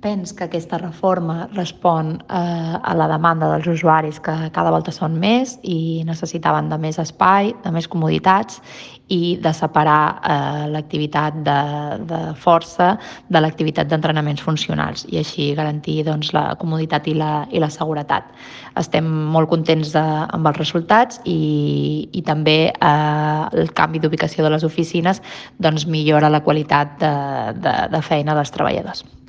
Penso que aquesta reforma respon a la demanda dels usuaris, que cada volta són més i necessitaven de més espai, de més comoditats i de separar l'activitat de força de l'activitat d'entrenaments funcionals i així garantir la comoditat i la seguretat. Estem molt contents amb els resultats i també el canvi d'ubicació de les oficines millora la qualitat de feina dels treballadors.